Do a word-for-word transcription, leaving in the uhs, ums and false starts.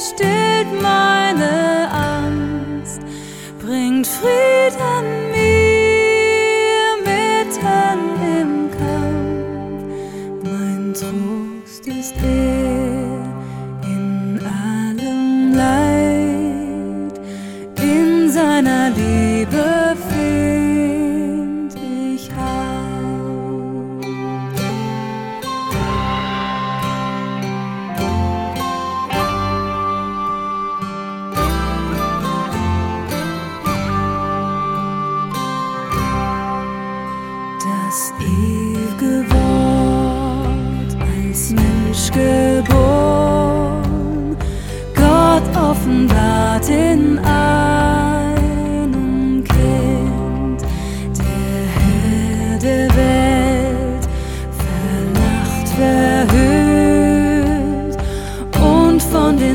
stillt meine Angst, bringt Frieden mir mitten im Kampf. Mein Trost ist er in allem Leid, in seiner Liebe find ich Halt. Das ewige Wort als Mensch geboren, Gott offenbart in